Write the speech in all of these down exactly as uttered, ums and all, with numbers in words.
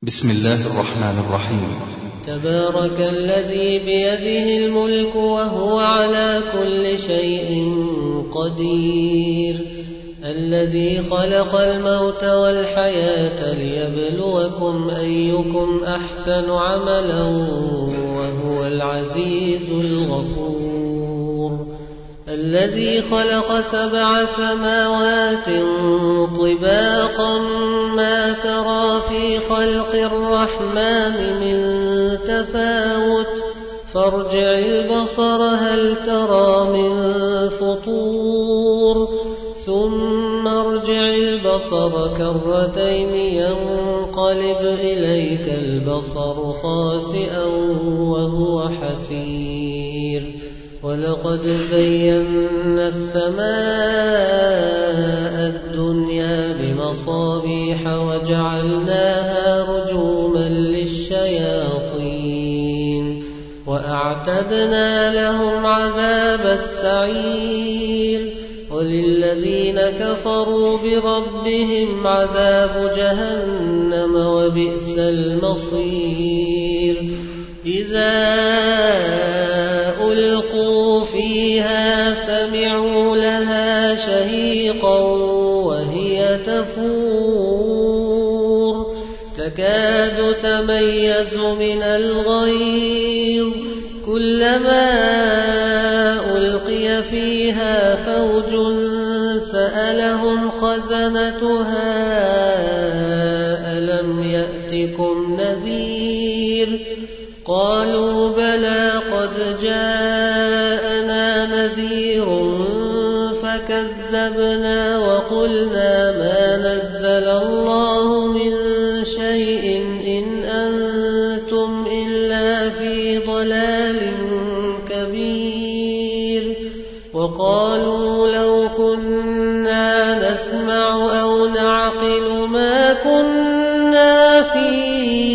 بسم الله الرحمن الرحيم. تبارك الذي بيده الملك وهو على كل شيء قدير، الذي خلق الموت والحياة ليبلوكم أيكم أحسن عملا وهو العزيز الغفور، الذي خلق سبع سماوات طباقا ما ترى في خلق الرحمن من تفاوت فارجع البصر هل ترى من فطور ثم ارجع البصر كرتين ينقلب إليك البصر خاسئا وهو حسير، ولقد زينا السماء الدنيا بمصابيح وجعلناها رجوما للشياطين وأعتدنا لهم عذاب السعير، وللذين كفروا بربهم عذاب جهنم وبئس المصير. إذا ألقوا فيها سمعوا لها شهيقا وهي تفور تكاد تميز من الغيظ، كلما ألقي فيها فوج سألهم خزنتها ألم يأتكم نذير، قالوا بلى قد جاءنا نذير فكذبنا وقلنا ما نزل الله من شيء إن أنتم إلا في ضلال كبير، وقالوا لو كنا نسمع أو نعقل ما كنا في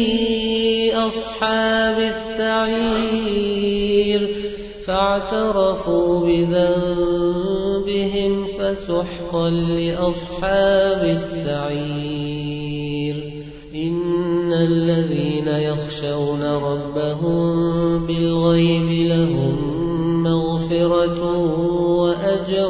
أصحاب السعير، فاعترفوا بذنبهم فسحقا لأصحاب السعير. إن الذين يخشون ربهم بالغيب لهم مغفرة وأجر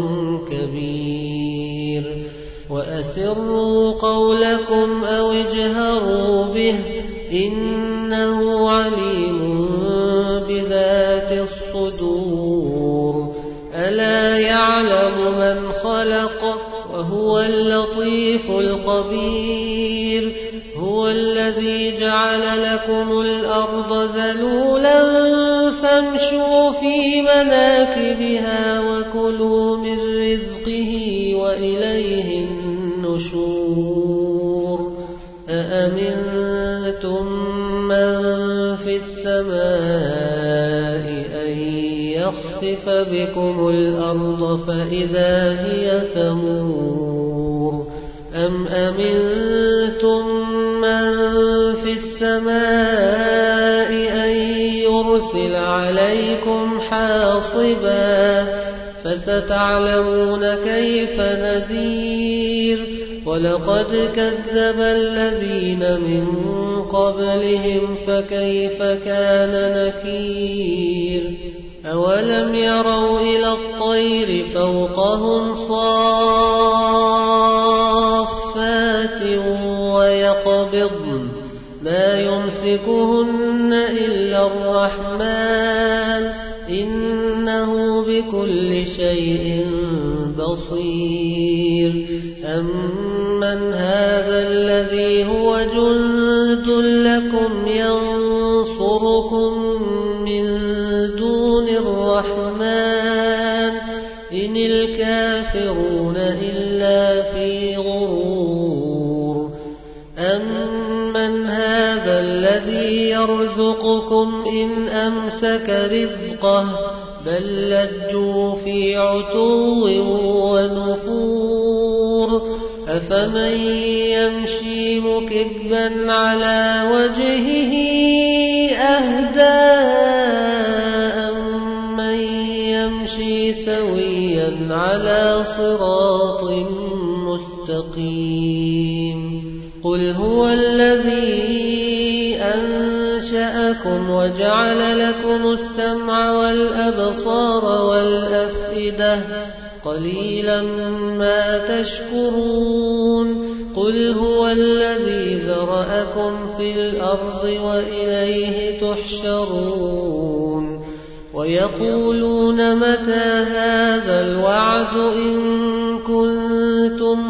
كبير، وأسروا قولكم أو اجهروا به إنه عليم بذات الصدور، ألا يعلم من خلق وهو اللطيف الخبير، هو الذي جعل لكم الأرض ذلولا فامشوا في مناكبها وكلوا من رزقه وإليه النشور. أأمنتم من في السماء أن يخسف بكم الأرض فإذا هي تمور، أم أمنتم من في السماء أن يرسل عليكم حاصبا فستعلمون كيف نذير. ولقد كذب الذين من قبلهم فكيف كان نكير. أولم يروا إلى الطير فوقهم صافات ويقبضن ما يمسكهن إلا الرحمن إنه بكل شيء بصير. أمن هذا الذي هو جند لكم ينصركم من دون الرحمن إن الكافرون إلا في غرور. أمن هذا الذي يرزقكم إن أمسك رزقه بل لجوا في عتو ونفور. أفمن يمشي مكبا على وجهه أهدى أمن يمشي سويا على صراط مستقيم. قل هو الذي أنشأكم وجعل لكم السمع والأبصار والأفئدة قليلا ما تشكرون قل هو الذي ذرأكم في الأرض وإليه تحشرون ويقولون متى هذا الوعد إن كنتم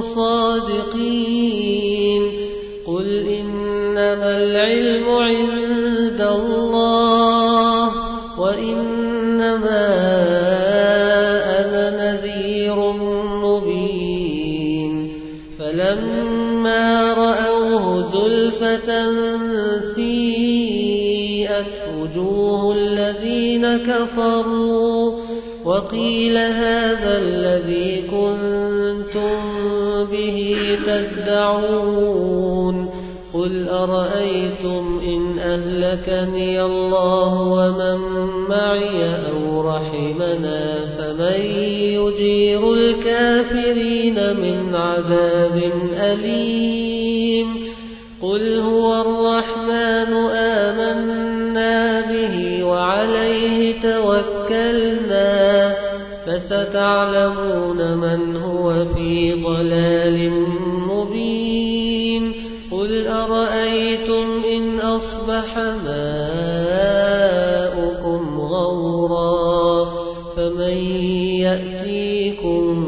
صادقين قل إنما العلم عند الله وإنما أنا نذير مبين فلما رأوه زلفة سيئت وجوه الذين كفروا وقيل هذا الذي كنتم به تدعون قل أرأيتم إن أهلكني الله ومن معي أو رحمنا فمن يجير الكافرين من عذاب أليم قل هو الرحمن آمنا به وعليه توكلنا فستعلمون من هو في ضلال مبين قل أرأيتم إن أصبح ماؤكم غورا فمن يأتيكم